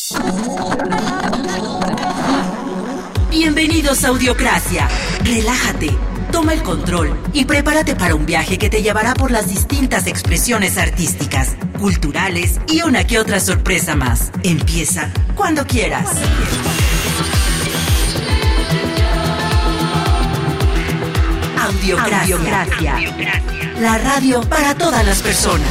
Bienvenidos a Audiocracia. Relájate, toma el control y prepárate para un viaje que te llevará por las distintas expresiones artísticas, culturales y una que otra sorpresa más. Empieza cuando quieras. Audiocracia. La radio para todas las personas.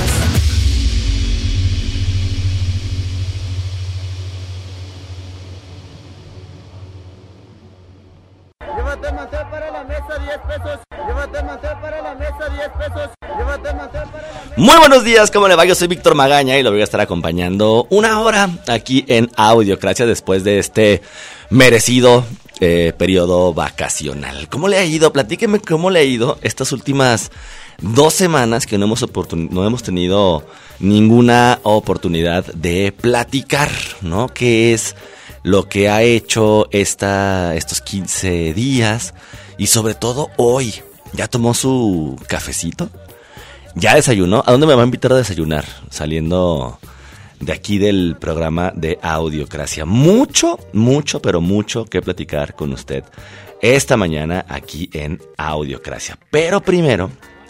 Llévate mantel para la mesa, 10 pesos. Llévate mantel para la mesa, 10 pesos. Llévate mantel para la mesa. Muy buenos días, ¿cómo le va? Yo soy Víctor Magaña y lo voy a estar acompañando una hora aquí en Audiocracia después de este merecido periodo vacacional. ¿Cómo le ha ido? Platíqueme cómo le ha ido estas últimas 2 semanas que no hemos tenido ninguna oportunidad de platicar, ¿no? ¿Qué es lo que ha hecho estos 15 días? Y sobre todo hoy, ¿ya tomó su cafecito? ¿Ya desayunó? ¿A dónde me va a invitar a desayunar? Saliendo de aquí del programa de Audiocracia. Mucho que platicar con usted esta mañana aquí en Audiocracia. Pero primero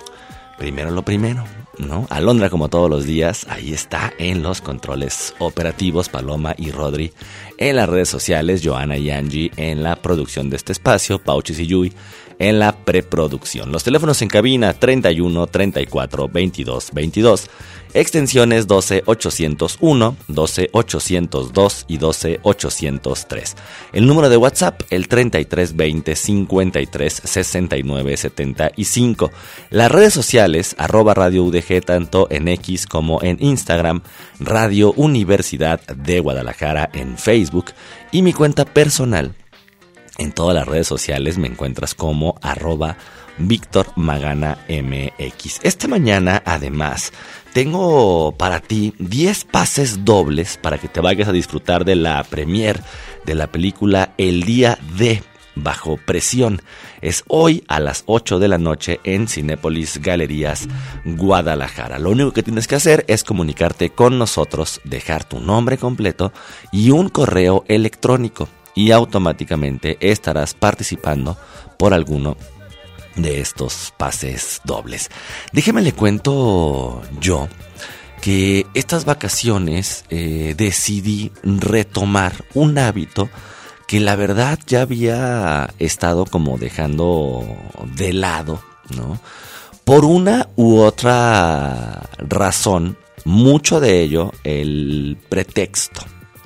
lo primero, ¿no? Alondra, como todos los días, ahí está en los controles operativos, Paloma y Rodri en las redes sociales, Joana y Angie en la producción de este espacio, Pauchis y Yui en la preproducción. Los teléfonos en cabina 31 34 22 22, extensiones 12801, 12802 y 12803. El número de WhatsApp, el 3320 53 69 75. Las redes sociales, @Radio UDG, tanto en X como en Instagram, Radio Universidad de Guadalajara en Facebook, y mi cuenta personal. En todas las redes sociales me encuentras como @Víctor Magana MX. Esta mañana, además, tengo para ti 10 pases dobles para que te vayas a disfrutar de la premier de la película El Día de Bajo Presión. Es hoy a las 8 de la noche en Cinépolis Galerías Guadalajara. Lo único que tienes que hacer es comunicarte con nosotros, dejar tu nombre completo y un correo electrónico, y automáticamente estarás participando por alguno de estos pases dobles. Déjeme le cuento yo que estas vacaciones decidí retomar un hábito que la verdad ya había estado como dejando de lado, ¿no? Por una u otra razón, mucho de ello el pretexto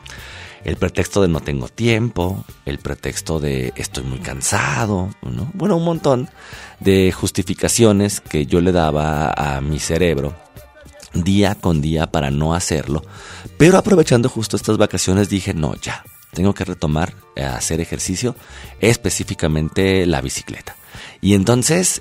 de no tengo tiempo, el pretexto de estoy muy cansado, ¿no? Bueno, un montón de justificaciones que yo le daba a mi cerebro día con día para no hacerlo. Pero aprovechando justo estas vacaciones dije, no, ya, tengo que retomar a hacer ejercicio, específicamente la bicicleta. Y entonces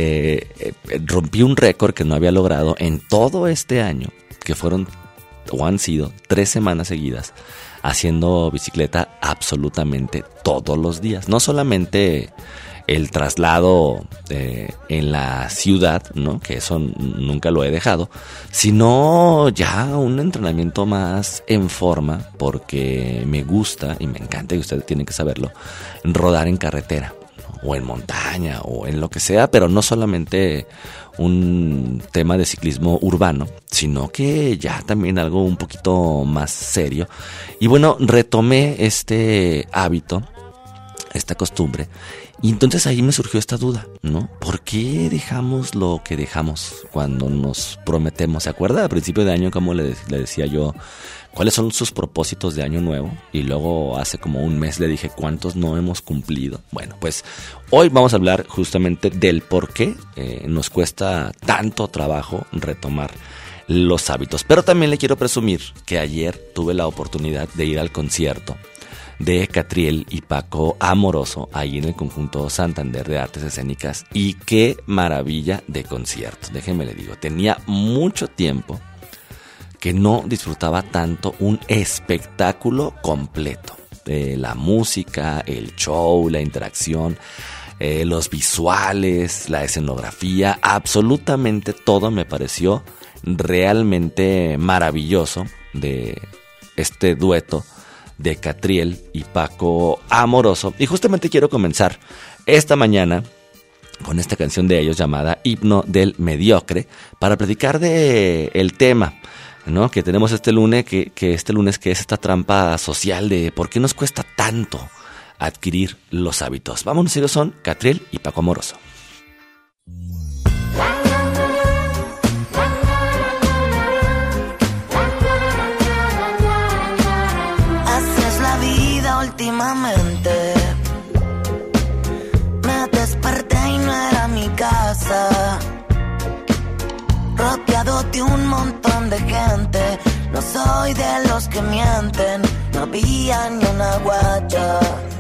rompí un récord que no había logrado en todo este año, que han sido 3 semanas seguidas haciendo bicicleta absolutamente todos los días. No solamente el traslado en la ciudad, ¿no? Que eso nunca lo he dejado, sino ya un entrenamiento más en forma, porque me gusta y me encanta, y ustedes tienen que saberlo, rodar en carretera, ¿no? O en montaña o en lo que sea, pero no solamente un tema de ciclismo urbano, sino que ya también algo un poquito más serio. Y bueno, retomé este hábito, esta costumbre, y entonces ahí me surgió esta duda, ¿no? ¿Por qué dejamos lo que dejamos cuando nos prometemos? ¿Se acuerda al principio de año cómo le decía yo cuáles son sus propósitos de año nuevo? Y luego hace como un mes le dije cuántos no hemos cumplido. Bueno, pues hoy vamos a hablar justamente del por qué nos cuesta tanto trabajo retomar los hábitos. Pero también le quiero presumir que ayer tuve la oportunidad de ir al concierto de Catriel y Paco Amoroso ahí en el Conjunto Santander de Artes Escénicas, y qué maravilla de concierto. Déjeme le digo, tenía mucho tiempo que no disfrutaba tanto un espectáculo completo. La música, el show, la interacción, los visuales, la escenografía, absolutamente todo me pareció realmente maravilloso de este dueto de Catriel y Paco Amoroso. Y justamente quiero comenzar esta mañana con esta canción de ellos llamada Himno del Mediocre, para platicar de el tema, ¿no?, que tenemos este lunes, que es esta trampa social de por qué nos cuesta tanto adquirir los hábitos. Vámonos, ellos son Catriel y Paco Amoroso. Así es la vida últimamente. Me desperté y no era mi casa, rodeado de un montón de gente. No soy de los que mienten, no había ni una guacha.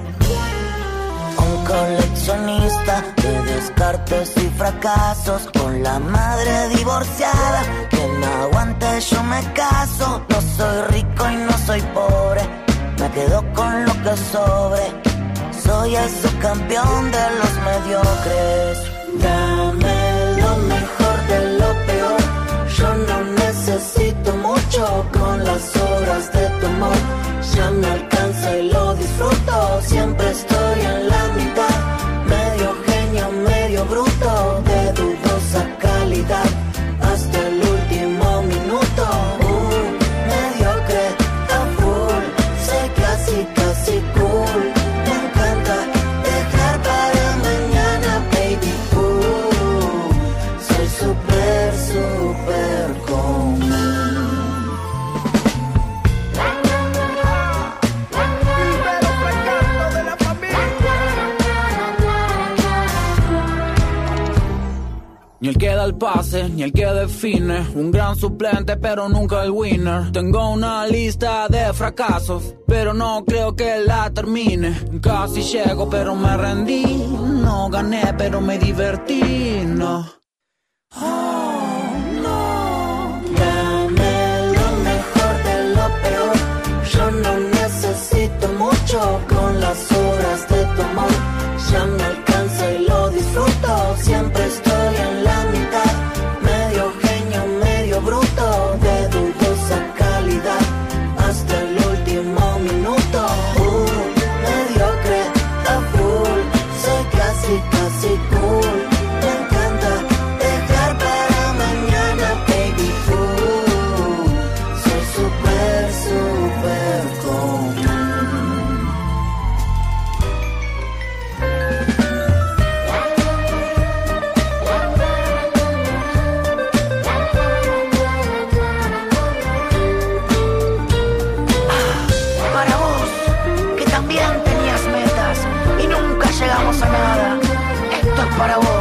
Un coleccionista de descartes y fracasos, con la madre divorciada, que no aguante yo me caso. No soy rico y no soy pobre, me quedo con lo que sobre. Soy el subcampeón de los mediocres. Dame lo mejor de lo peor. Yo no necesito mucho, con las horas de tu amor ya me alcanza y lo disfruto. Siempre estoy en la mitad, medio genio, medio bruto, de dudosa calidad, hasta el último minuto. Mediocre a full, soy casi, casi cool. Me encanta dejar para mañana, baby. Soy super, super común. Ni el que da el pase, ni el que define. Un gran suplente, pero nunca el winner. Tengo una lista de fracasos, pero no creo que la termine. Casi llego, pero me rendí. No gané, pero me divertí. No. Oh, no. Dame lo mejor de lo peor. Yo no necesito mucho, con las horas de tu amor ya me alcanza y lo disfruto. Siempre estoy en la mitad, medio genio, medio bruto, de dudosa calidad, hasta el último minuto. Mediocre a full, soy casi, casi cool. Me encanta dejar para mañana, baby. Soy super, super común. Para vos, que también tenías metas y nunca llegamos a nada, esto es para vos.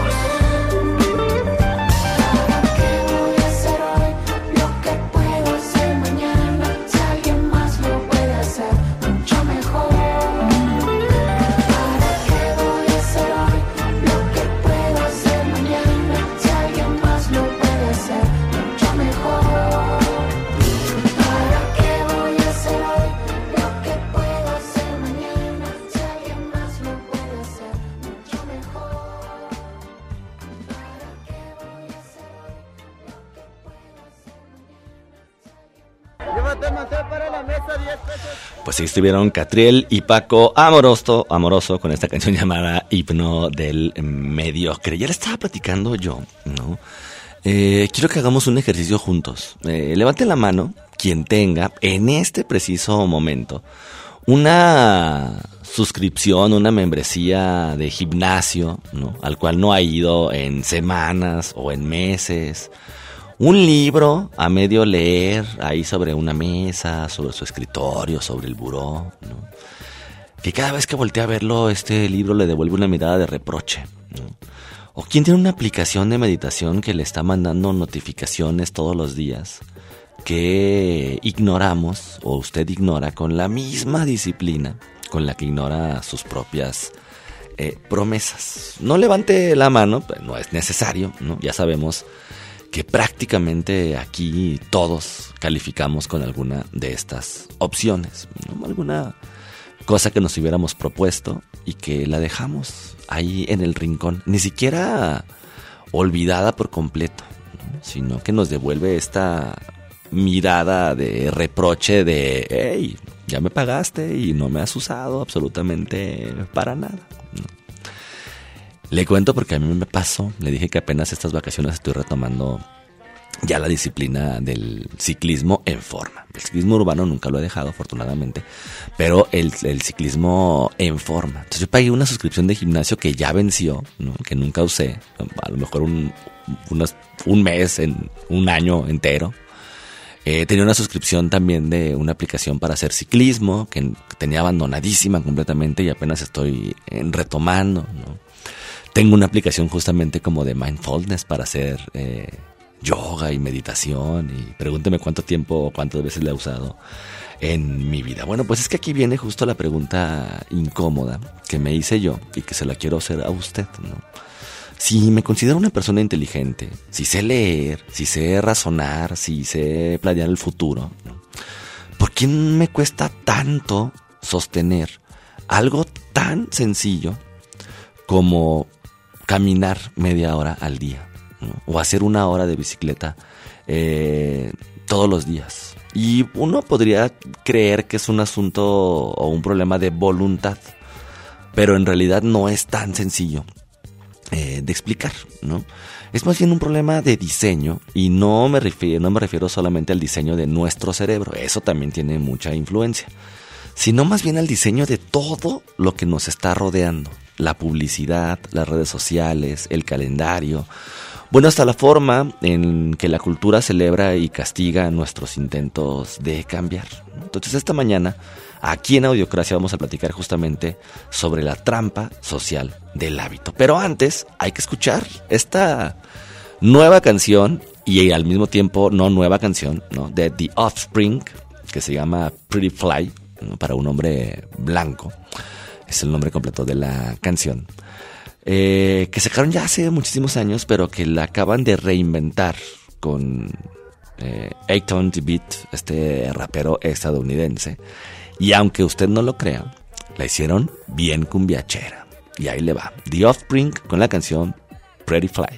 ¿Qué voy a hacer hoy? Lo que puedo hacer mañana, si alguien más lo puede hacer mucho mejor. ¿Para qué voy a hacer hoy? Lo que puedo hacer mañana, si alguien más lo puede hacer mucho mejor. ¿Para qué voy a hacer hoy? Lo que puedo hacer mañana, si alguien más lo puede hacer mucho mejor. ¿Para qué voy a hacer hoy? Lo que puedo hacer mañana. Llévate mantel para la mesa, 10 pesos. Pues sí, estuvieron Catriel y Paco Amoroso con esta canción llamada Himno del Mediocre. Ya le estaba platicando yo, ¿no? Quiero que hagamos un ejercicio juntos. Levanten la mano quien tenga en este preciso momento una suscripción, una membresía de gimnasio, ¿no?, al cual no ha ido en semanas o en meses. Un libro a medio leer ahí sobre una mesa, sobre su escritorio, sobre el buró, ¿no? Que cada vez que voltea a verlo, este libro le devuelve una mirada de reproche, ¿no? O quien tiene una aplicación de meditación que le está mandando notificaciones todos los días, que ignoramos, o usted ignora con la misma disciplina con la que ignora sus propias promesas. No levante la mano, pues no es necesario, ¿no? Ya sabemos que prácticamente aquí todos calificamos con alguna de estas opciones, ¿no? Alguna cosa que nos hubiéramos propuesto y que la dejamos ahí en el rincón, ni siquiera olvidada por completo, ¿no?, sino que nos devuelve esta mirada de reproche de, hey, Ya me pagaste y no me has usado absolutamente para nada, ¿no? Le cuento porque a mí me pasó. Le dije que apenas estas vacaciones estoy retomando ya la disciplina del ciclismo en forma. El ciclismo urbano nunca lo he dejado, afortunadamente, pero el ciclismo en forma. Entonces yo pagué una suscripción de gimnasio que ya venció, ¿no? Que nunca usé, a lo mejor un mes, en un año entero. Tenía una suscripción también de una aplicación para hacer ciclismo, que tenía abandonadísima completamente y apenas estoy retomando, ¿no? Tengo una aplicación justamente como de mindfulness para hacer yoga y meditación, y pregúnteme cuánto tiempo o cuántas veces la he usado en mi vida. Bueno, pues es que aquí viene justo la pregunta incómoda que me hice yo y que se la quiero hacer a usted, ¿no? Si me considero una persona inteligente, si sé leer, si sé razonar, si sé planear el futuro, ¿no? ¿Por qué me cuesta tanto sostener algo tan sencillo como caminar media hora al día, ¿no? O hacer una hora de bicicleta todos los días? Y uno podría creer que es un asunto o un problema de voluntad, pero en realidad no es tan sencillo de explicar, ¿no? Es más bien un problema de diseño, y no me refiero solamente al diseño de nuestro cerebro, eso también tiene mucha influencia, sino más bien al diseño de todo lo que nos está rodeando. La publicidad, las redes sociales, el calendario, bueno, hasta la forma en que la cultura celebra y castiga nuestros intentos de cambiar. Entonces esta mañana, aquí en Audiocracia, vamos a platicar justamente sobre la trampa social del hábito. Pero antes hay que escuchar esta nueva canción, y al mismo tiempo no nueva canción, ¿no? De The Offspring, que se llama Pretty Fly, ¿no? Para un hombre blanco. Es el nombre completo de la canción. Que sacaron ya hace muchísimos años, pero que la acaban de reinventar con Akon the Beat, este rapero estadounidense. Y aunque usted no lo crea, la hicieron bien cumbiachera. Y ahí le va. The Offspring con la canción Pretty Fly.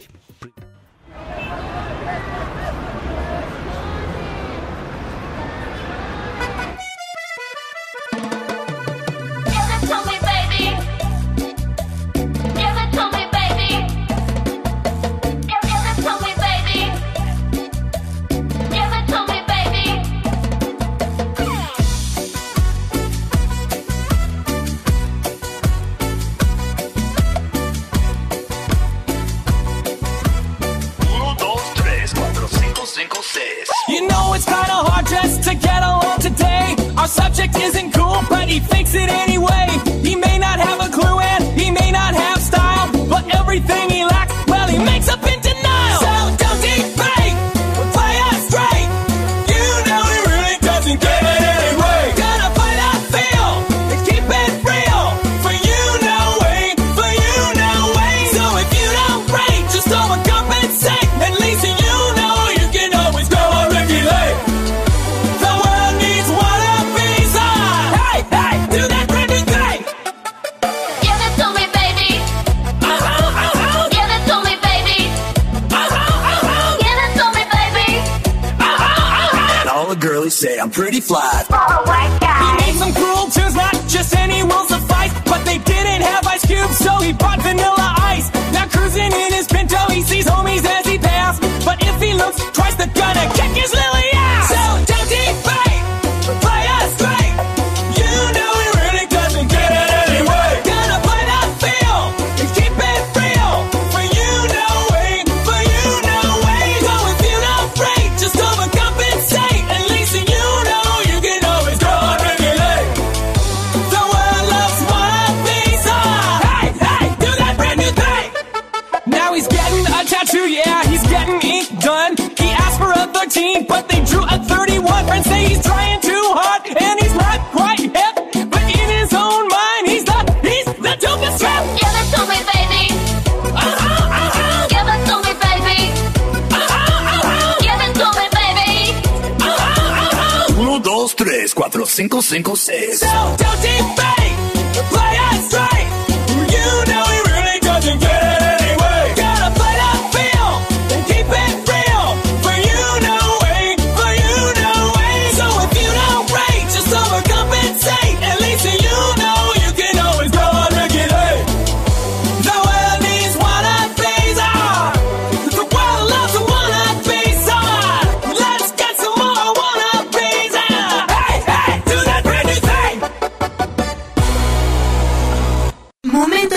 Subject isn't cool, but he fakes it anyway. He may not have a clue and he may not have style, but everything he lacks, well, he makes up in denial. So don't debate, play us straight. You know he really doesn't get it anyway. Gonna play that feel and keep it real. For you, no way, for you, no way. So if you don't rate, just overcompensate. At least you know you can always go on regulate. The world needs one. Do that brand new thing. Give it to me, baby. Give it to me, baby. Give it to me, baby. And all the girlies say I'm pretty fly. Oh my God. He made some cruel tunes, not just any will suffice, but they didn't have Ice Cube, so he bought Vanilla Ice. Now cruising in his Pinto, he sees homies as he passes, but if he looks twice, they're gonna kick his lily ass. So don't debate, play us straight. You know he really doesn't get it anyway. Gonna play that feel and keep it real. For you, no way, for you, no way. So if you don't rate, just overcompensate. At least you know you can always go on regulate. The world loves one piece of. Hey, hey, do that brand new thing. Now he's getting a tattoo, yeah, he's getting ink done. He asked for a 13, but they drew a 31. Friends say he's trying too hard and he's not quite hip, but in his own mind he's the dopest rap. Give it to me, baby. Give it to me, baby. Give it to me, baby. 1, 2, 3, 4, 5, 5, 6. So don't debate, play us straight. You know he really doesn't get it anyway. Gotta play that feel and keep it real. For you, no way, for you, no way. So if you don't rate, just overcompensate.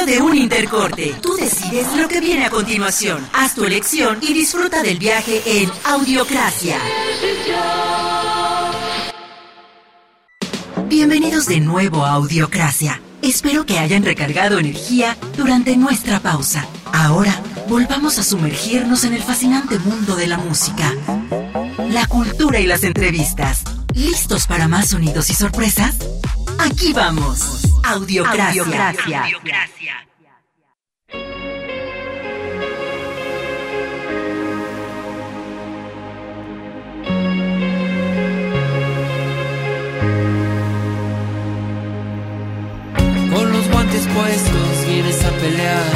de un intercorte. Tú decides lo que viene a continuación. Haz tu elección y disfruta del viaje en Audiocracia. Bienvenidos de nuevo a Audiocracia. Espero que hayan recargado energía durante nuestra pausa. Ahora, volvamos a sumergirnos en el fascinante mundo de la música, la cultura y las entrevistas. ¿Listos para más sonidos y sorpresas? Aquí vamos. Audiocracia. Con los guantes puestos vienes a pelear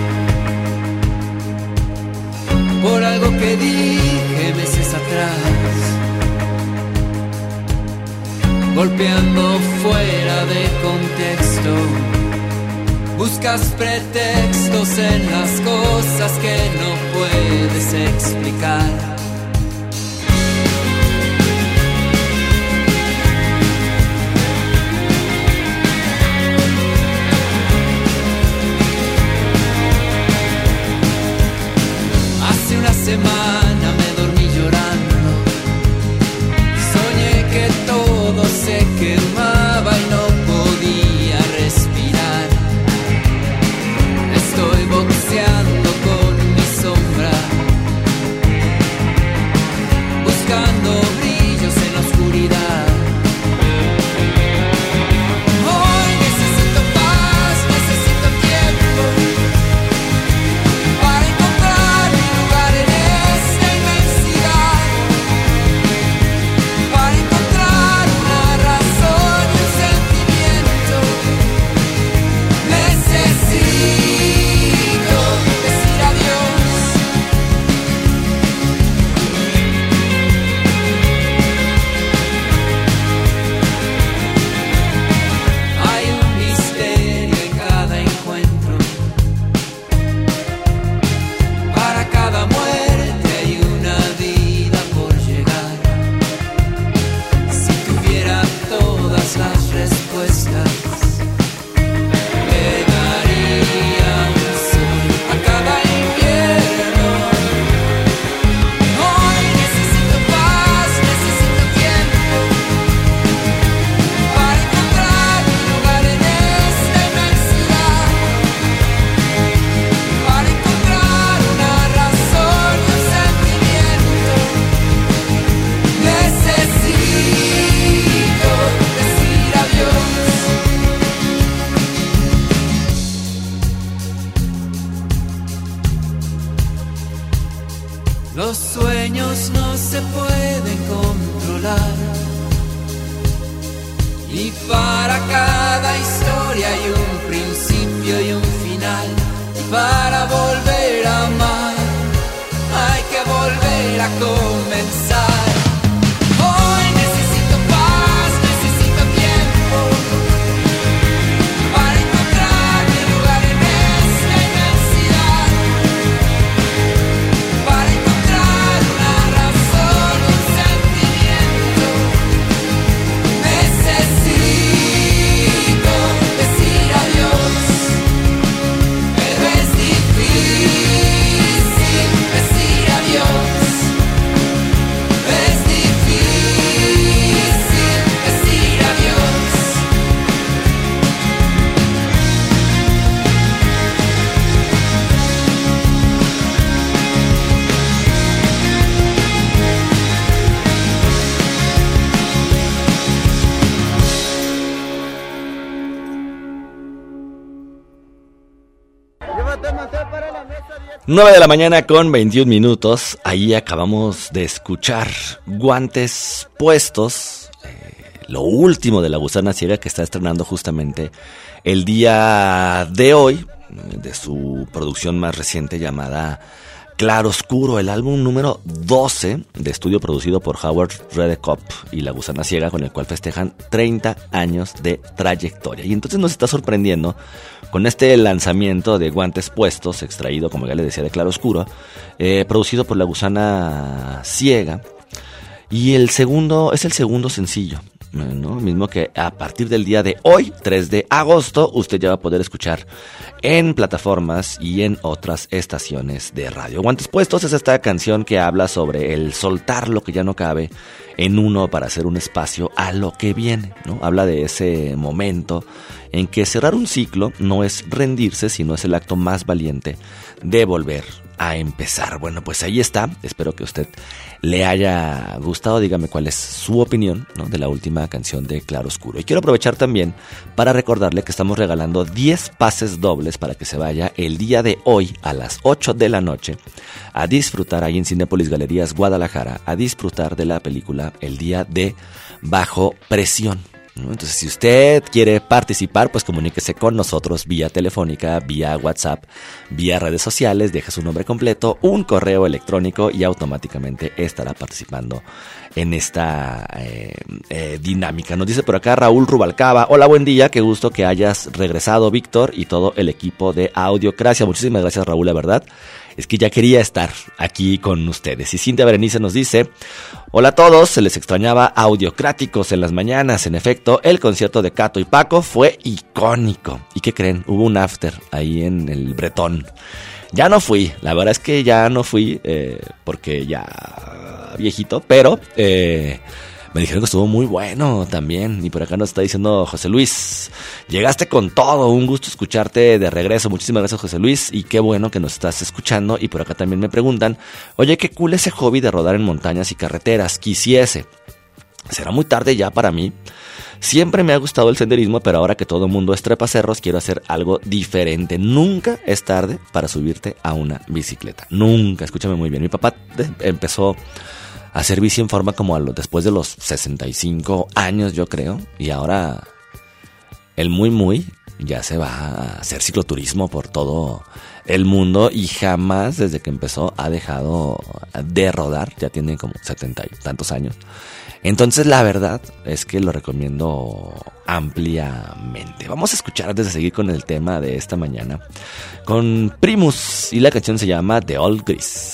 por algo que dije meses atrás, golpeando fuera de contexto. Buscas pretextos en las cosas que no puedes explicar. Hace una semana me dormí llorando, soñé que todo se quemaba y no podía respirar. Estoy boxeando con mi sombra, buscando brillos en la oscuridad. Hoy necesito paz, necesito tiempo para encontrar mi lugar en esta inmensidad, para encontrar una razón y un sentimiento. Necesito decir adiós. Hay un misterio en cada encuentro, para cada muerte hay una vida por llegar. Si tuviera todas las respuestas, le daría un sol a cada invierno. Hoy necesito paz, necesito tiempo para encontrar mi lugar en esta inmensidad, para encontrar una razón y un sentimiento. Necesito decir adiós. Los sueños no se pueden controlar, y para cada historia hay un principio y un final. Y para volver a amar hay que volver a comenzar. Hoy necesito paz, necesito tiempo para encontrar mi lugar en esta inmensidad, para encontrar una razón y un sentimiento. Necesito decir adiós, pero es difícil decir adiós. Es difícil decir adiós. Llévate mantel para la mesa 10. 9 de la mañana con 21 minutos. Ahí acabamos de escuchar Guantes Puestos, lo último de La Gusana Ciega, que está estrenando justamente el día de hoy, de su producción más reciente llamada Claroscuro, el álbum número 12 de estudio producido por Howard Redekop y La Gusana Ciega, con el cual festejan 30 años de trayectoria. Y entonces nos está sorprendiendo con este lanzamiento de Guantes Puestos, extraído, como ya les decía, de Claroscuro, producido por La Gusana Ciega. Y es el segundo sencillo ¿no? Mismo que a partir del día de hoy, 3 de agosto, usted ya va a poder escuchar en plataformas y en otras estaciones de radio. Guantes Puestos es esta canción que habla sobre el soltar lo que ya no cabe en uno para hacer un espacio a lo que viene, ¿no? Habla de ese momento en que cerrar un ciclo no es rendirse, sino es el acto más valiente de volver a empezar. Bueno, pues ahí está. Espero que a usted le haya gustado. Dígame cuál es su opinión, ¿no?, de la última canción de Claroscuro. Y quiero aprovechar también para recordarle que estamos regalando 10 pases dobles para que se vaya el día de hoy a las 8 de la noche a disfrutar ahí en Cinépolis Galerías Guadalajara, a disfrutar de la película El Día de Bajo Presión, ¿no? Entonces, si usted quiere participar, pues comuníquese con nosotros vía telefónica, vía WhatsApp, vía redes sociales, deja su nombre completo, un correo electrónico y automáticamente estará participando en esta dinámica. Nos dice por acá Raúl Rubalcaba: hola, buen día, qué gusto que hayas regresado, Víctor, y todo el equipo de Audiocracia. Muchísimas gracias, Raúl, la verdad es que ya quería estar aquí con ustedes. Y Cintia Berenice nos dice: hola a todos, se les extrañaba Audiocráticos en las mañanas. En efecto, el concierto de Cato y Paco fue icónico. ¿Y qué creen? Hubo un after ahí en el Bretón. Ya no fui, la verdad es que ya no fui porque ya viejito, pero me dijeron que estuvo muy bueno también. Y por acá nos está diciendo José Luis: llegaste con todo, un gusto escucharte de regreso. Muchísimas gracias, José Luis, y qué bueno que nos estás escuchando. Y por acá también me preguntan: oye, qué cool ese hobby de rodar en montañas y carreteras. Quisiese. Será muy tarde ya para mí. Siempre me ha gustado el senderismo, pero ahora que todo el mundo es trepacerros, quiero hacer algo diferente. Nunca es tarde para subirte a una bicicleta. Nunca, escúchame muy bien. Mi papá empezó a hacer bici en forma como después de los 65 años, yo creo. Y ahora el muy ya se va a hacer cicloturismo por todo el mundo y jamás desde que empezó ha dejado de rodar. Ya tiene como 70 y tantos años. Entonces la verdad es que lo recomiendo ampliamente. Vamos a escuchar, antes de seguir con el tema de esta mañana, con Primus, y la canción se llama The Old Gris.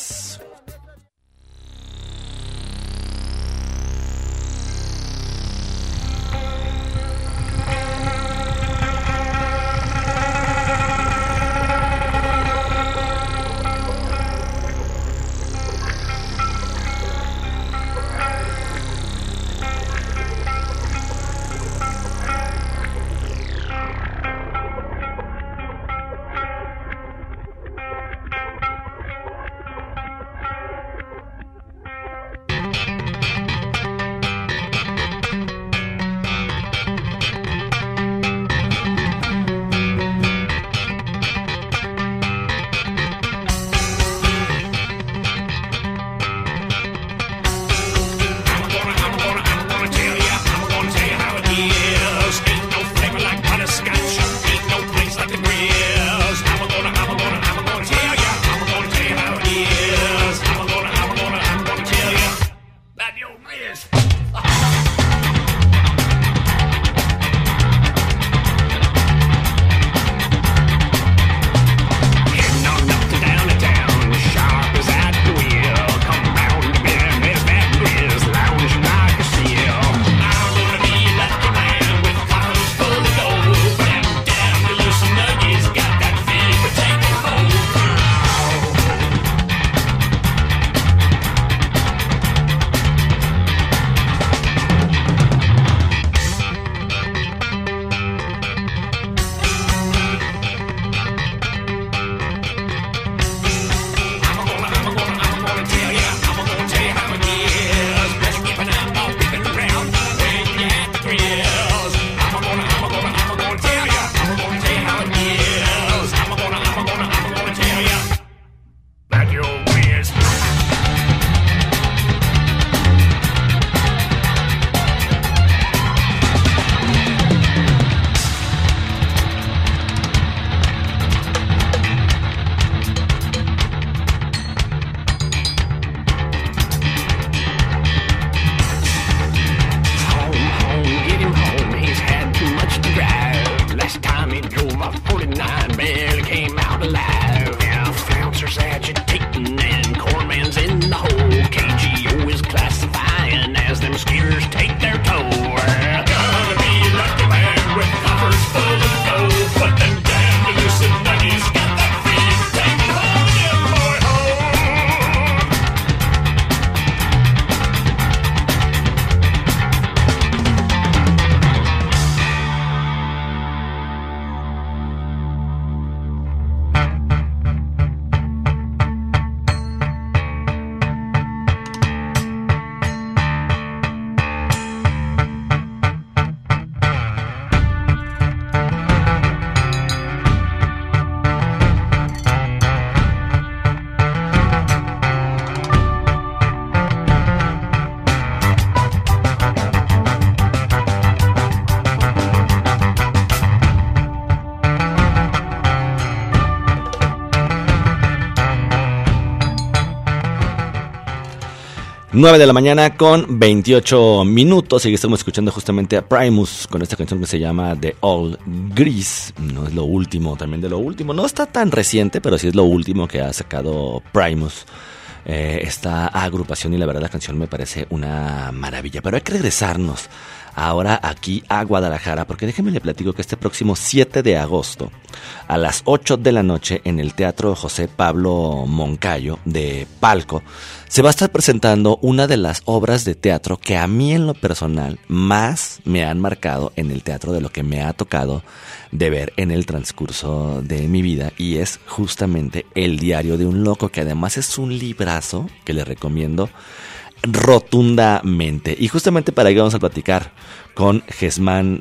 9 de la mañana con 28 minutos y estamos escuchando justamente a Primus con esta canción que se llama The All Grease. No es lo último, también de lo último. No está tan reciente, pero sí es lo último que ha sacado Primus, esta agrupación, y la verdad la canción me parece una maravilla. Pero hay que regresarnos ahora aquí a Guadalajara, porque déjenme le platico que este próximo 7 de agosto a las 8 de la noche en el Teatro José Pablo Moncayo de Palco se va a estar presentando una de las obras de teatro que a mí en lo personal más me han marcado en el teatro de lo que me ha tocado de ver en el transcurso de mi vida, y es justamente El Diario de un Loco, que además es un librazo que le recomiendo rotundamente. Y justamente para ello vamos a platicar con Germán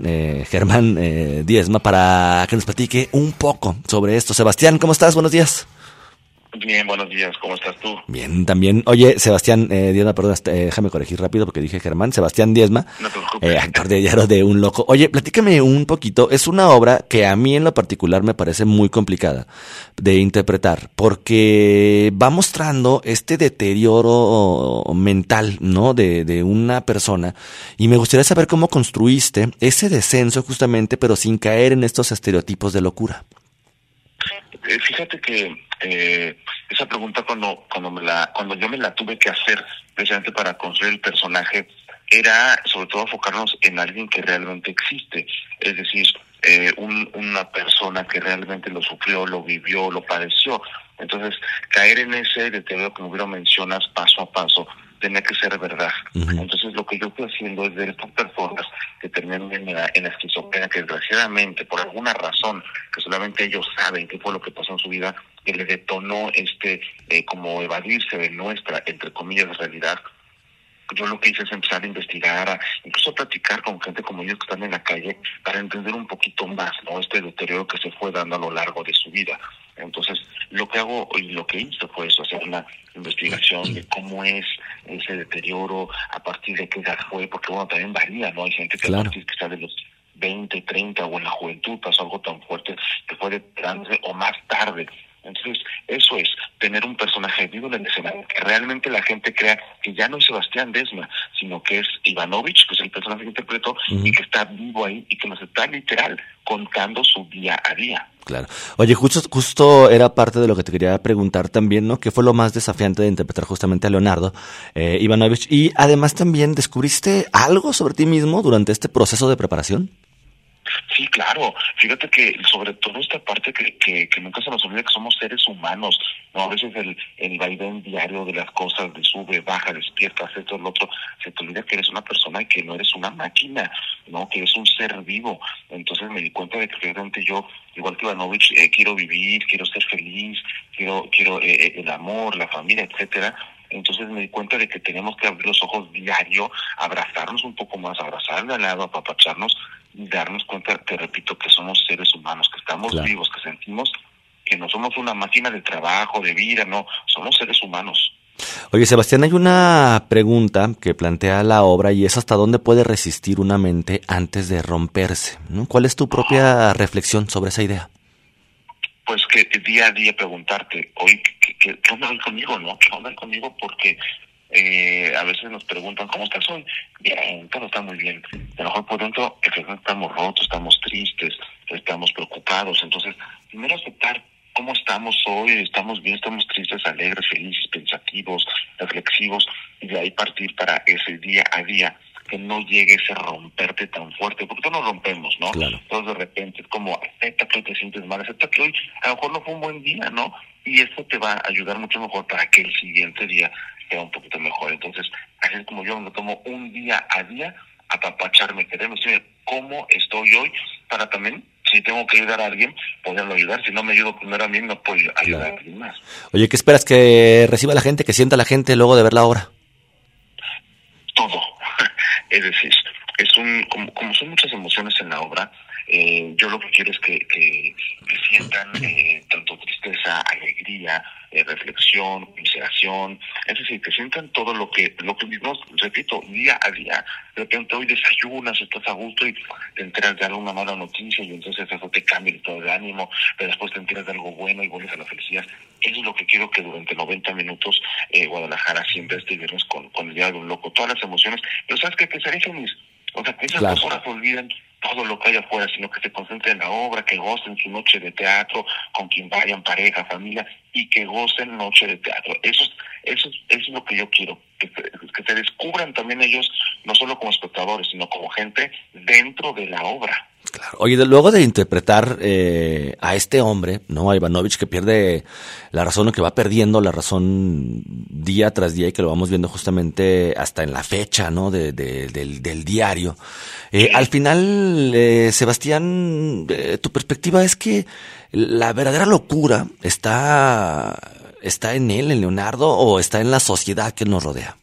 Diezma para que nos platique un poco sobre esto. Sebastián, ¿cómo estás? Buenos días. Bien, buenos días, ¿cómo estás tú? Bien, también. Oye, Sebastián Diezma, perdón, déjame corregir rápido porque dije Germán. Sebastián Diezma, no te preocupes. Actor de Diario de un Loco. Oye, platícame un poquito. Es una obra que a mí en lo particular me parece muy complicada de interpretar porque va mostrando este deterioro mental, ¿no? De una persona, y me gustaría saber cómo construiste ese descenso justamente, pero sin caer en estos estereotipos de locura. Fíjate que esa pregunta cuando yo me la tuve que hacer precisamente para construir el personaje era sobre todo enfocarnos en alguien que realmente existe, es decir, una persona que realmente lo sufrió, lo vivió, lo padeció. Entonces caer en ese deterioro que me mencionas paso a paso tenía que ser verdad. Uh-huh. Entonces lo que yo estoy haciendo es de estas personas que terminan en la esquizofrenia, que desgraciadamente por alguna razón que solamente ellos saben qué fue lo que pasó en su vida, que le detonó como evadirse de nuestra, entre comillas, realidad. Yo lo que hice es empezar a investigar, incluso a platicar con gente como ellos que están en la calle para entender un poquito más, ¿no? Este deterioro que se fue dando a lo largo de su vida. Entonces, lo que hago y lo que hice fue eso, hacer una investigación de cómo es ese deterioro, a partir de qué edad fue, porque bueno, también varía, ¿no? Hay gente que a partir quizá de los 20, 30 o en la juventud pasó algo tan fuerte que fue de trance o más tarde. Entonces, eso es, tener un personaje vivo en el escenario, que realmente la gente crea que ya no es Sebastián Diezma, sino que es Ivanovich, que es el personaje que interpretó, y que está vivo ahí, y que nos está literal contando su día a día. Claro. Oye, justo era parte de lo que te quería preguntar también, ¿no? ¿Qué fue lo más desafiante de interpretar justamente a Leonardo Ivanovich? Y además también, ¿descubriste algo sobre ti mismo durante este proceso de preparación? Sí, claro. Fíjate que sobre todo esta parte que nunca se nos olvida que somos seres humanos, ¿no? A veces el vaivén diario de las cosas, de sube, baja, despierta, hace todo lo otro, se te olvida que eres una persona y que no eres una máquina, ¿no? Que eres un ser vivo. Entonces me di cuenta de que realmente yo, igual que Ivanovich, quiero vivir, quiero ser feliz, quiero el amor, la familia, etcétera. Entonces me di cuenta de que tenemos que abrir los ojos diario, abrazarnos un poco más, abrazarle al lado, apapacharnos y darnos cuenta, te repito, que somos seres humanos, que estamos vivos, que sentimos que no somos una máquina de trabajo, de vida, no, somos seres humanos. Oye, Sebastián, hay una pregunta que plantea la obra y es ¿hasta dónde puede resistir una mente antes de romperse? ¿No? ¿Cuál es tu propia reflexión sobre esa idea? Pues que día a día preguntarte, hoy, ¿qué onda hoy conmigo, no? ¿Qué onda conmigo? Porque a veces nos preguntan, ¿cómo estás hoy? Bien, todo está muy bien. A lo mejor por dentro estamos rotos, estamos tristes, estamos preocupados. Entonces, primero aceptar cómo estamos hoy, estamos bien, estamos tristes, alegres, felices, pensativos, reflexivos, y de ahí partir para ese día a día, que no llegue ese romperte tan fuerte, porque todos nos rompemos, ¿no? Claro. Entonces de repente es como, acepta que hoy te sientes mal, acepta que hoy a lo mejor no fue un buen día, ¿no? Y eso te va a ayudar mucho mejor para que el siguiente día sea un poquito mejor. Entonces, así es como yo me lo tomo un día a día, apapacharme, quererme decir cómo estoy hoy, para también, si tengo que ayudar a alguien, poderlo ayudar. Si no me ayudo primero a mí, no puedo ayudar a alguien más. Oye, ¿qué esperas que reciba la gente, que sienta la gente luego de ver la obra? Todo. Es decir, como son muchas emociones en la obra, yo lo que quiero es que sientan tanto tristeza, alegría, reflexión, conmiseración, es decir, que sientan todo lo que vivimos, repito, día a día. De repente hoy desayunas, estás a gusto y te enteras de alguna mala noticia y entonces eso te cambia el estado de ánimo, pero después te enteras de algo bueno y vuelves a la felicidad. Eso es lo que quiero que durante 90 minutos Guadalajara siempre este viernes con el Día de un Loco, todas las emociones, pero ¿sabes qué? Que seré feliz. O sea, que esas 2 horas olviden todo lo que hay afuera, sino que se concentren en la obra, que gocen su noche de teatro, con quien vayan, pareja, familia, y que gocen noche de teatro. Eso es lo que yo quiero, que se descubran también ellos, no solo como espectadores, sino como gente dentro de la obra. Claro. Oye, luego de interpretar a este hombre, ¿no? A Ivanovich, que pierde la razón, o que va perdiendo la razón día tras día, y que lo vamos viendo justamente hasta en la fecha, ¿no? Del diario. Al final, Sebastián, tu perspectiva es que la verdadera locura está en él, en Leonardo, o está en la sociedad que nos rodea.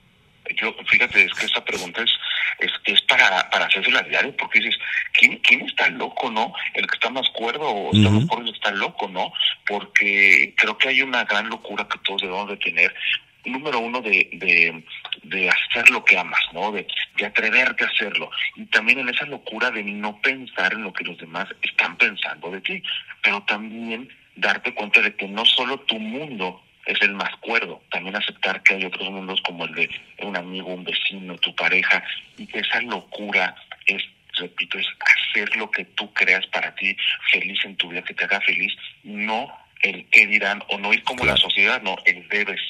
Fíjate, es que esa pregunta es para hacerse a diario, porque dices, ¿quién está loco, no? ¿El que está más cuerdo o está más cuerdo está loco, no? Porque creo que hay una gran locura que todos debemos de tener. Número uno, de hacer lo que amas, ¿no? De atreverte a hacerlo. Y también en esa locura de no pensar en lo que los demás están pensando de ti, pero también darte cuenta de que no solo tu mundo es el más cuerdo, también aceptar que hay otros mundos como el de un amigo, un vecino, tu pareja, y que esa locura es, repito, es hacer lo que tú creas para ti, feliz en tu vida, que te haga feliz, no el qué dirán, o no ir como la sociedad, no, el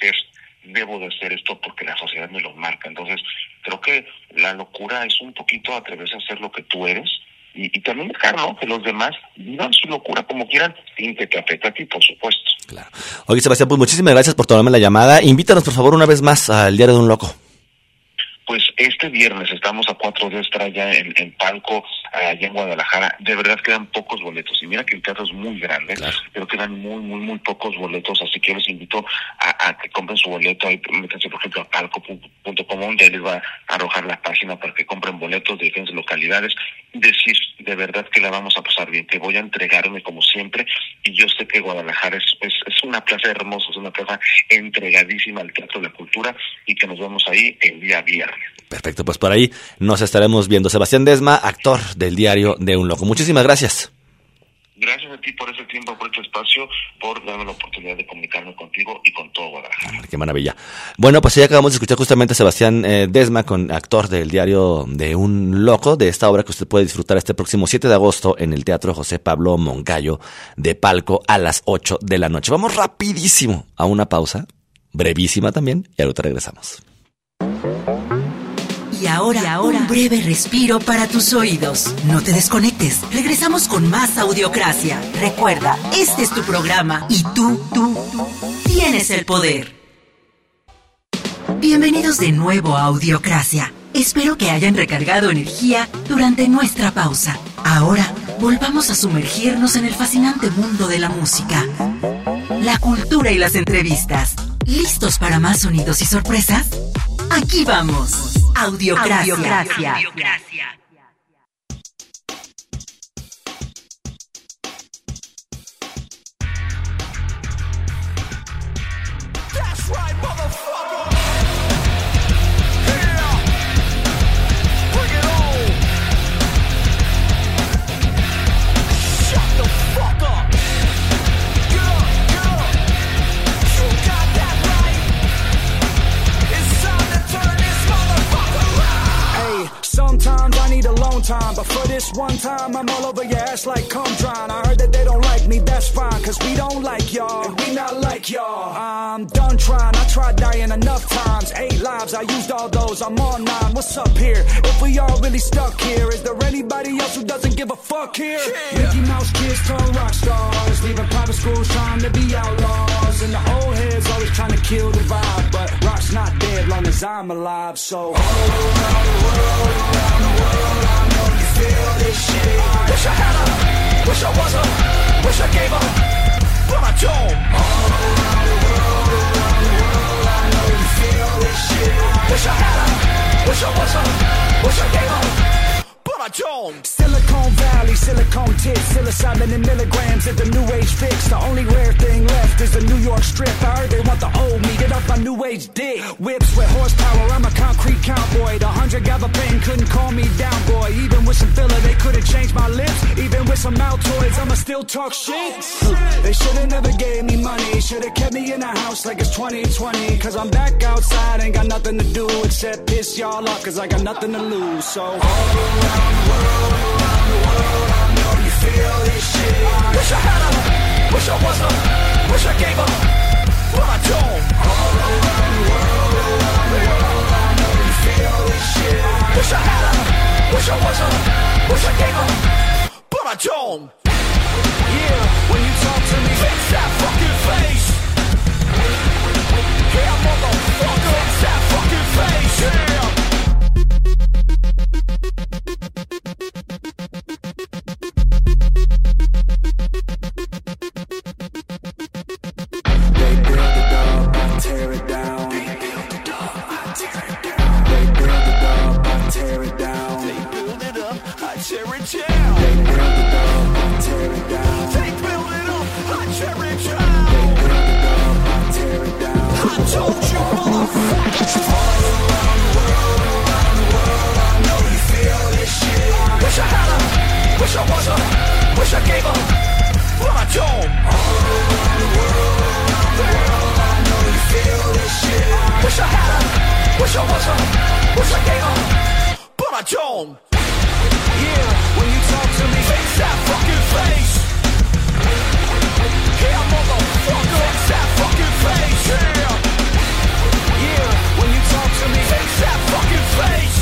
debo de hacer esto porque la sociedad me lo marca. Entonces, creo que la locura es un poquito atreverse a hacer lo que tú eres, y también dejar, ¿no?, que los demás vivan su locura como quieran, sin que te afecte a ti, por supuesto. Claro. Oye, Sebastián, pues muchísimas gracias por tomarme la llamada. Invítanos, por favor, una vez más al Diario de un Loco. Pues este viernes estamos a 4 de estar allá en Palco, allá en Guadalajara. De verdad quedan pocos boletos. Y mira que el teatro es muy grande, claro, pero quedan muy pocos boletos. Así que les invito a que compren su boleto. Ahí métanse, por ejemplo, a palco.com, ya les va a arrojar la página para que compren boletos de diferentes localidades. Decir de verdad que la vamos a pasar bien, que voy a entregarme como siempre. Y yo sé que Guadalajara es una plaza hermosa, es una plaza entregadísima al teatro de la cultura, y que nos vemos ahí el día viernes. Perfecto, pues por ahí nos estaremos viendo. Sebastián Desma, actor del Diario de un Loco. Muchísimas gracias. Gracias a ti por este tiempo, por este espacio, por darme la oportunidad de comunicarme contigo y con todo Guadalajara. Qué maravilla. Bueno, pues ya acabamos de escuchar justamente a Sebastián Desma, actor del Diario de un Loco, de esta obra que usted puede disfrutar este próximo 7 de agosto en el Teatro José Pablo Moncayo de Palco a las 8 de la noche. Vamos rapidísimo a una pausa, brevísima también, y ahorita regresamos. Y ahora, un breve respiro para tus oídos. No te desconectes. Regresamos con más Audiocracia. Recuerda, este es tu programa y tú tienes el poder. Bienvenidos de nuevo a Audiocracia. Espero que hayan recargado energía durante nuestra pausa. Ahora, volvamos a sumergirnos en el fascinante mundo de la música, la cultura y las entrevistas. ¿Listos para más sonidos y sorpresas? Aquí vamos. Audiocracia. That's right, motherfucker. Sometimes I need alone time, but for this one time I'm all over your ass like cum drying. I heard that they don't like me, that's fine, cause we don't like y'all, and we not like y'all. I'm done trying, I tried dying enough times. 8 lives, I used all those, I'm on 9. What's up here? If we all really stuck here, is there anybody else who doesn't give a fuck here? Yeah. Mickey Mouse kids turn rock stars, leaving private schools trying to be outlaws, and the old heads always trying to kill the vibe, but rock's not dead long as I'm alive. So all around the world, I know you feel this shit. Wish I had her, wish I was her, wish I gave her, but I don't. All around the world, I know you feel this shit. Wish I had her, wish I was her, wish I gave her, but I don't. Silicone Silicon Valley, silicone tits, psilocybin in milligrams at the new age fix. The only rare thing left is the New York strip. I heard they want the old me, get off my new age dick. Whips with horsepower, I'm a concrete cowboy. The 100 gabapentin couldn't calm me down, boy. Even with some filler, they couldn't change my lips. Even with some Altoids, I'ma still talk shit. They should've never gave me money. Should've kept me in the house like it's 2020. Cause I'm back outside, ain't got nothing to do except piss y'all off, cause I got nothing to lose. So all around the world, I know you feel this shit. Wish I had her, wish I was her, wish I gave her, but I don't. All around the world, I know you feel this shit. Wish I had her, wish I was her, wish I gave her, but I don't. Yeah, when you talk to me, face that fucking face. Yeah, motherfucker, face that fucking face. Yeah. Tear it down. They build it up, I tear it down. They build it up, I tear it down. They build it up, I tear it down. They build it up, I tear it down. They build it up, I tear it down. They build it up, I tear it down. I told you, motherfuckers. All around the world, I know you feel this shit. Wish I had her, wish I was her, wish I gave her, but I don't. All around the world, I know you feel this shit. Wish I had her, wish I was her, wish I gave her, but I don't. Yeah, when you talk to me, face that fucking face. Yeah, motherfucker, face that fucking face. Yeah, yeah, when you talk to me, face that fucking face.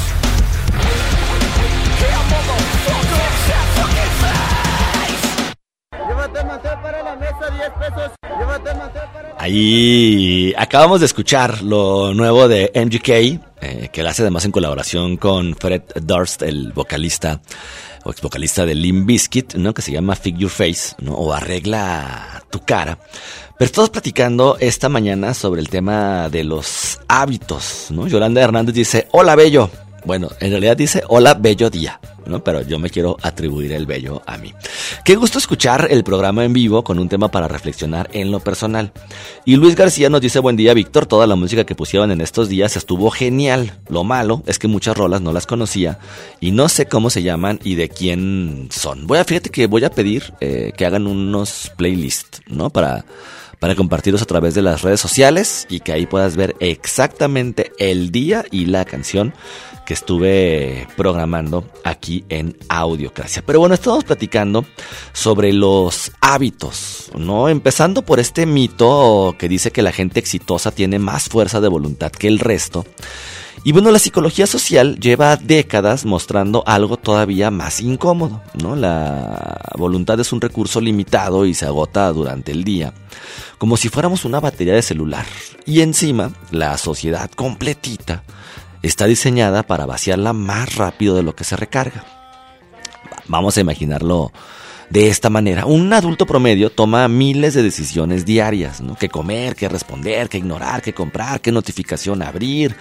Yeah, motherfucker, face that fucking face. Llévate mantel para la mesa, 10 pesos. Llévate mantel para la... Ahí acabamos de escuchar lo nuevo de MGK, que lo hace además en colaboración con Fred Durst, el vocalista o ex vocalista de Limp Bizkit, ¿no? Que se llama Figure Face, ¿no? O Arregla tu cara. Pero estamos platicando esta mañana sobre el tema de los hábitos, ¿no? Yolanda Hernández dice, hola bello. Bueno, en realidad dice, hola bello día, ¿no? Pero yo me quiero atribuir el bello a mí. Qué gusto escuchar el programa en vivo con un tema para reflexionar en lo personal. Y Luis García nos dice, buen día Víctor, toda la música que pusieron en estos días estuvo genial. Lo malo es que muchas rolas no las conocía y no sé cómo se llaman y de quién son. Fíjate que voy a pedir que hagan unos playlists, ¿no? Para compartirlos a través de las redes sociales y que ahí puedas ver exactamente el día y la canción que estuve programando aquí en Audiocracia. Pero bueno, estamos platicando sobre los hábitos, ¿no? Empezando por este mito que dice que la gente exitosa tiene más fuerza de voluntad que el resto. Y bueno, la psicología social lleva décadas mostrando algo todavía más incómodo, ¿no? La voluntad es un recurso limitado y se agota durante el día, como si fuéramos una batería de celular. Y encima, la sociedad completita está diseñada para vaciarla más rápido de lo que se recarga. Vamos a imaginarlo de esta manera. Un adulto promedio toma miles de decisiones diarias, ¿no? Qué comer, qué responder, qué ignorar, qué comprar, qué notificación abrir,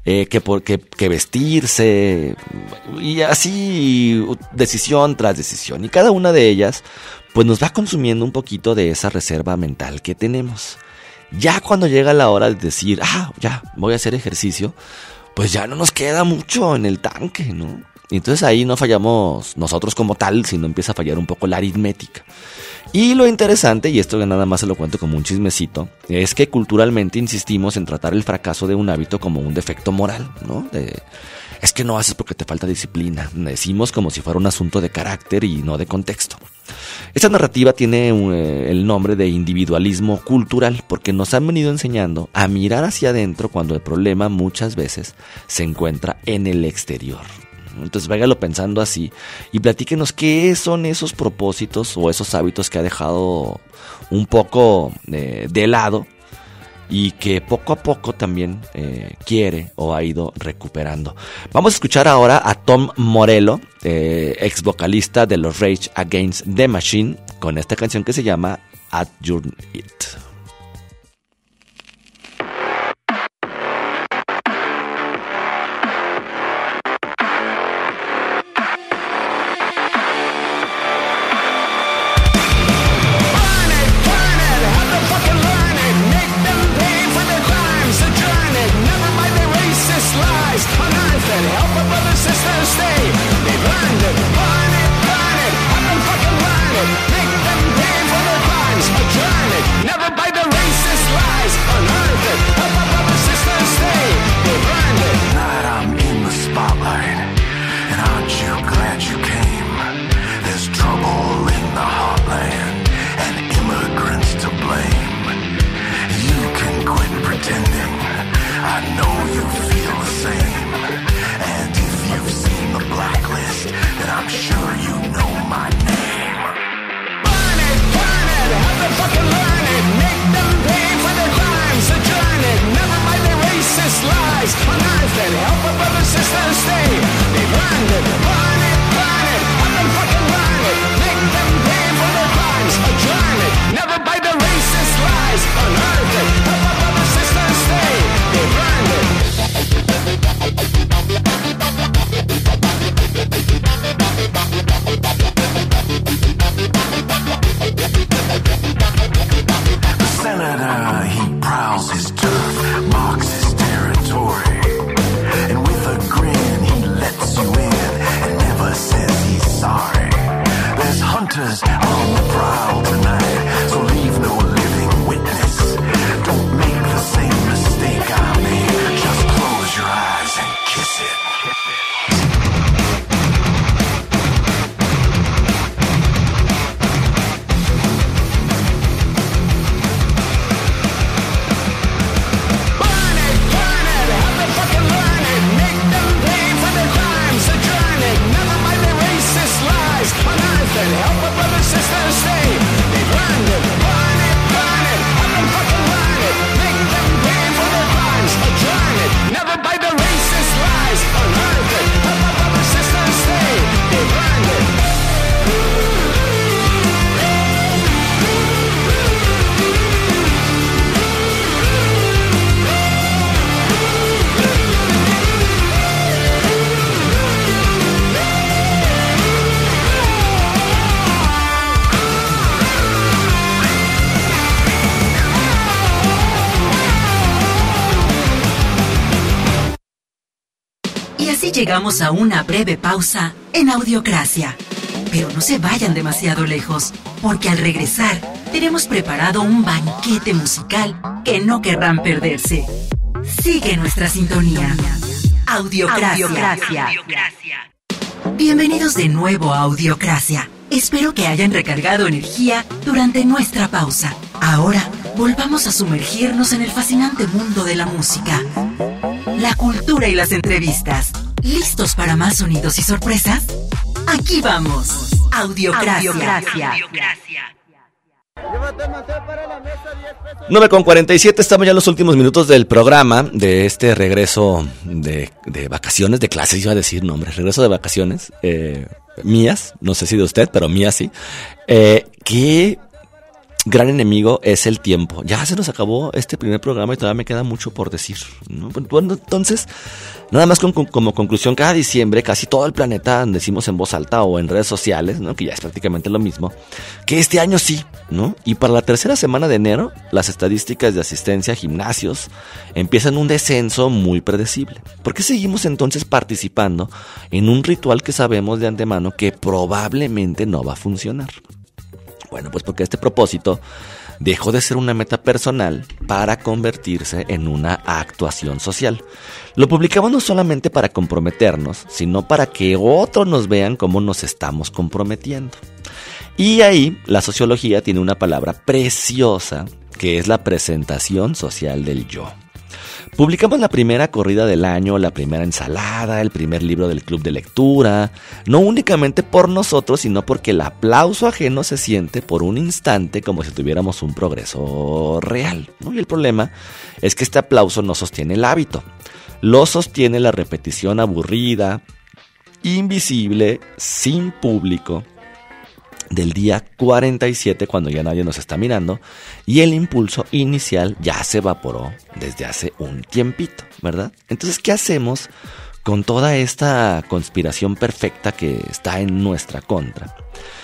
qué vestirse, y así decisión tras decisión. Y cada una de ellas pues nos va consumiendo un poquito de esa reserva mental que tenemos. Ya cuando llega la hora de decir, ya voy a hacer ejercicio, pues ya no nos queda mucho en el tanque, ¿no? Y entonces ahí no fallamos nosotros como tal, sino empieza a fallar un poco la aritmética. Y lo interesante, y esto nada más se lo cuento como un chismecito, es que culturalmente insistimos en tratar el fracaso de un hábito como un defecto moral, ¿no? Es que no haces porque te falta disciplina. Decimos como si fuera un asunto de carácter y no de contexto. Esta narrativa tiene el nombre de individualismo cultural porque nos han venido enseñando a mirar hacia adentro cuando el problema muchas veces se encuentra en el exterior. Entonces váyalo pensando así y platíquenos qué son esos propósitos o esos hábitos que ha dejado un poco de lado y que poco a poco también quiere o ha ido recuperando. Vamos a escuchar ahora a Tom Morello, ex vocalista de los Rage Against the Machine, con esta canción que se llama At Your It. hunters on the prowl tonight, so leave no living witness. Don't make the same mistake I made. Just close your eyes and kiss it. Help a brother, sister, stay. They burn it, burn it, burn it. Help them fucking burn it. Make them pay for their crimes. Adjourn it. Never buy the racist lies. Unearth it. Help a brother, sister, stay. They burn it. Así llegamos a una breve pausa en Audiocracia. Pero no se vayan demasiado lejos, porque al regresar tenemos preparado un banquete musical que no querrán perderse. Sigue nuestra sintonía. Audiocracia. Bienvenidos de nuevo a Audiocracia. Espero que hayan recargado energía durante nuestra pausa. Ahora volvamos a sumergirnos en el fascinante mundo de la música, la cultura y las entrevistas. ¿Listos para más sonidos y sorpresas? Aquí vamos. Audiocracia. Llévate mantel para la mesa, 10 pesos. 9:47, estamos ya en los últimos minutos del programa, de este regreso de vacaciones, de clases, iba a decir, no, hombre, regreso de vacaciones, mías, no sé si de usted, pero mías sí. ¿Qué gran enemigo es el tiempo? Ya se nos acabó este primer programa y todavía me queda mucho por decir, ¿no? Bueno, entonces, nada más como conclusión, cada diciembre casi todo el planeta decimos en voz alta o en redes sociales, ¿no? Que ya es prácticamente lo mismo, que este año sí, ¿no? Y para la tercera semana de enero, las estadísticas de asistencia a gimnasios empiezan un descenso muy predecible. ¿Por qué seguimos entonces participando en un ritual que sabemos de antemano que probablemente no va a funcionar? Bueno, pues porque este propósito dejó de ser una meta personal para convertirse en una actuación social. Lo publicamos no solamente para comprometernos, sino para que otros nos vean cómo nos estamos comprometiendo. Y ahí la sociología tiene una palabra preciosa, que es la presentación social del yo. Publicamos la primera corrida del año, la primera ensalada, el primer libro del club de lectura, no únicamente por nosotros, sino porque el aplauso ajeno se siente por un instante como si tuviéramos un progreso real, ¿no? Y el problema es que este aplauso no sostiene el hábito, lo sostiene la repetición aburrida, invisible, sin público, del día 47 cuando ya nadie nos está mirando y el impulso inicial ya se evaporó desde hace un tiempito, ¿verdad? Entonces, ¿qué hacemos con toda esta conspiración perfecta que está en nuestra contra?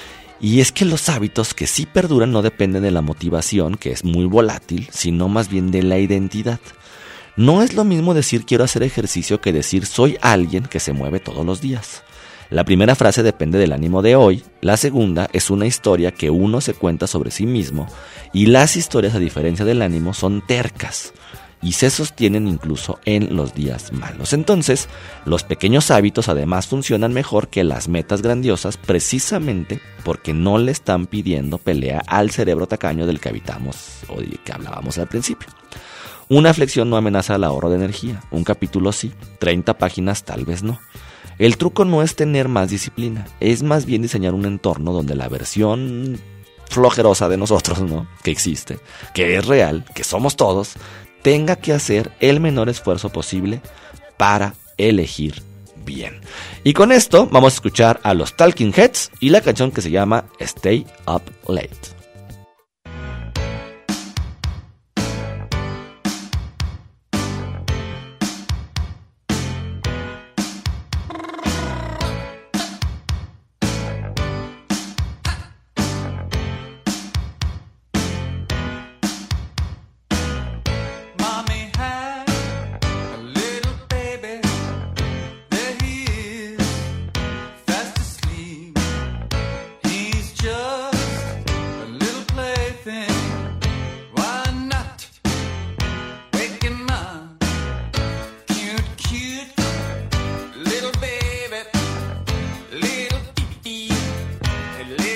Y es que los hábitos que sí perduran no dependen de la motivación, que es muy volátil, sino más bien de la identidad. No es lo mismo decir quiero hacer ejercicio que decir soy alguien que se mueve todos los días. La primera frase depende del ánimo de hoy, la segunda es una historia que uno se cuenta sobre sí mismo y las historias, a diferencia del ánimo, son tercas y se sostienen incluso en los días malos. Entonces, los pequeños hábitos además funcionan mejor que las metas grandiosas precisamente porque no le están pidiendo pelea al cerebro tacaño del que habitamos o del que hablábamos al principio. Una flexión no amenaza el ahorro de energía, un capítulo sí, 30 páginas tal vez no. El truco no es tener más disciplina, es más bien diseñar un entorno donde la versión flojerosa de nosotros, ¿no?, que existe, que es real, que somos todos, tenga que hacer el menor esfuerzo posible para elegir bien. Y con esto vamos a escuchar a los Talking Heads y la canción que se llama Stay Up Late. Just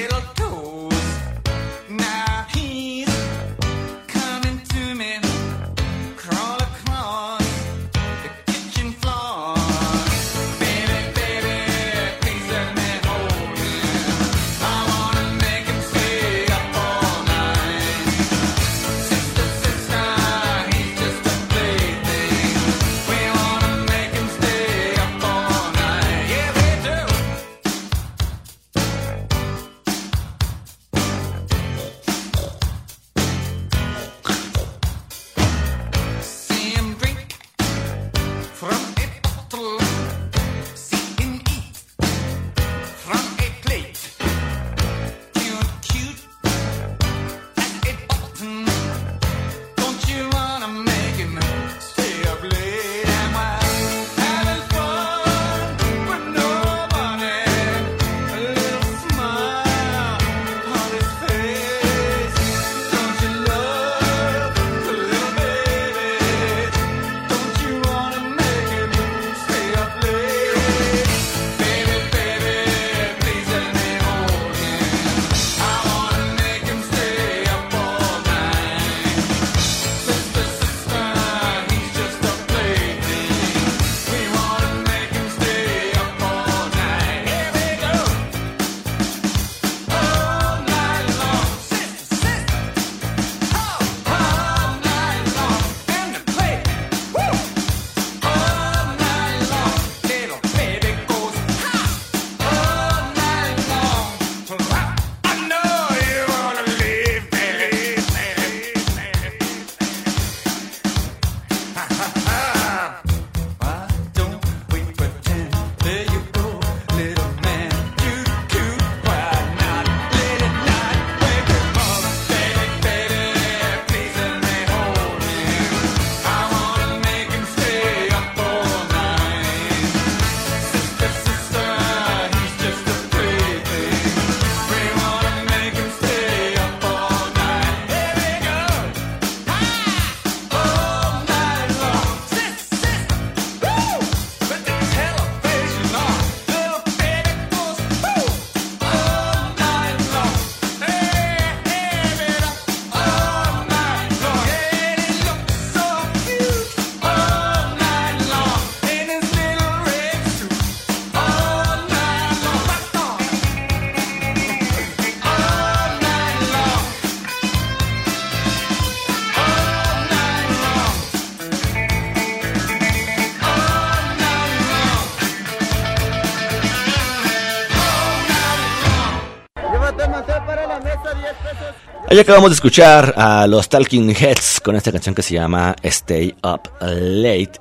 Ahí acabamos de escuchar a los Talking Heads con esta canción que se llama Stay Up Late.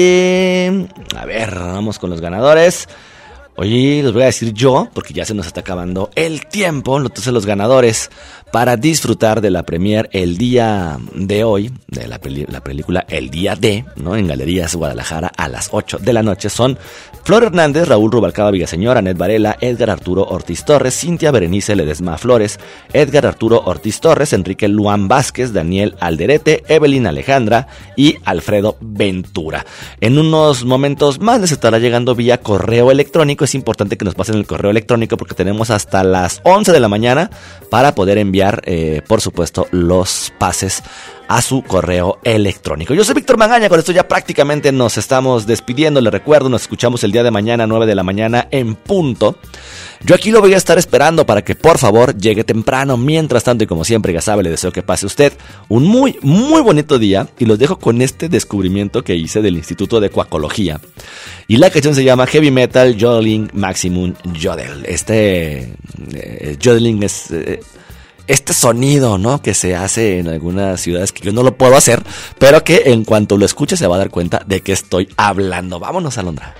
Y a ver, vamos con los ganadores. Hoy los voy a decir yo, porque ya se nos está acabando el tiempo. Entonces los ganadores para disfrutar de la premier el día de hoy, de la película El Día de, ¿no? En Galerías Guadalajara a las 8 de la noche son Flor Hernández, Raúl Rubalcaba Villaseñor, Anet Varela, Edgar Arturo Ortiz Torres, Cintia Berenice Ledesma Flores, Edgar Arturo Ortiz Torres, Enrique Luan Vázquez, Daniel Alderete, Evelyn Alejandra y Alfredo Ventura. En unos momentos más les estará llegando vía correo electrónico. Es importante que nos pasen el correo electrónico porque tenemos hasta las 11 de la mañana para poder enviar, por supuesto, los pases a su correo electrónico. Yo soy Víctor Magaña, con esto ya prácticamente nos estamos despidiendo. Les recuerdo, nos escuchamos el día de mañana, 9 de la mañana en punto. Yo aquí lo voy a estar esperando para que por favor llegue temprano. Mientras tanto, y como siempre, ya sabe, le deseo que pase usted un muy, muy bonito día. Y los dejo con este descubrimiento que hice del Instituto de Cuacología. Y la canción se llama Heavy Metal Yodeling Maximum Yodel. Yodeling es este sonido, ¿no?, que se hace en algunas ciudades que yo no lo puedo hacer, pero que en cuanto lo escuche se va a dar cuenta de que estoy hablando. Vámonos, Alondra.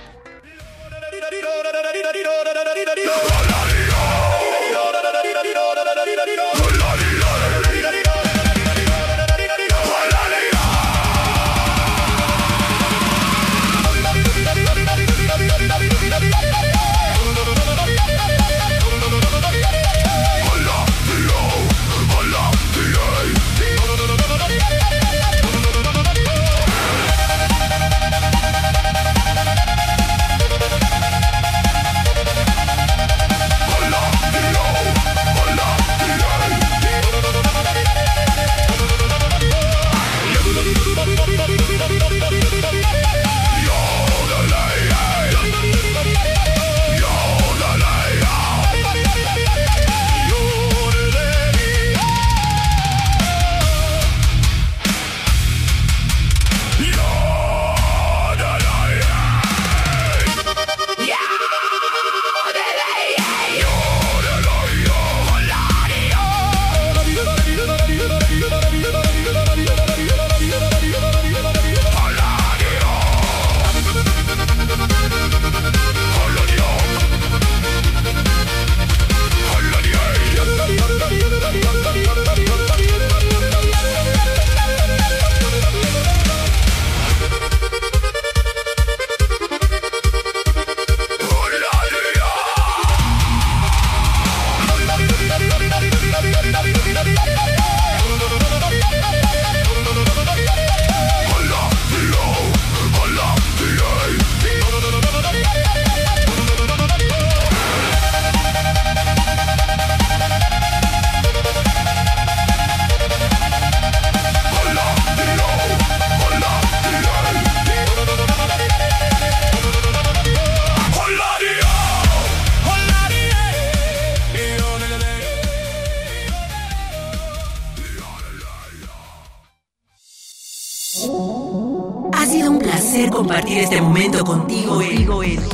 placer compartir este momento contigo en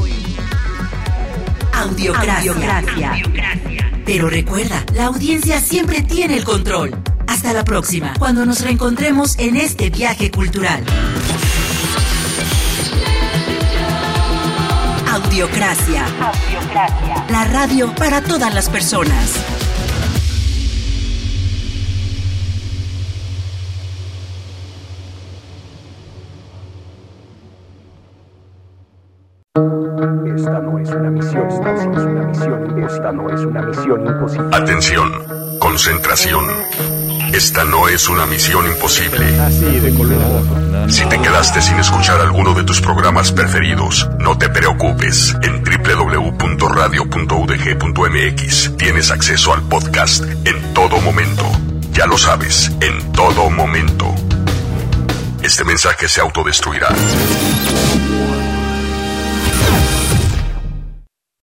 Audiocracia. Pero recuerda, la audiencia siempre tiene el control. Hasta la próxima, cuando nos reencontremos en este viaje cultural. Audiocracia. La radio para todas las personas. Esta no es una misión imposible. Atención, concentración. Esta no es una misión imposible. Si te quedaste sin escuchar alguno de tus programas preferidos, no te preocupes. En www.radio.udg.mx tienes acceso al podcast en todo momento. Ya lo sabes, en todo momento. Este mensaje se autodestruirá.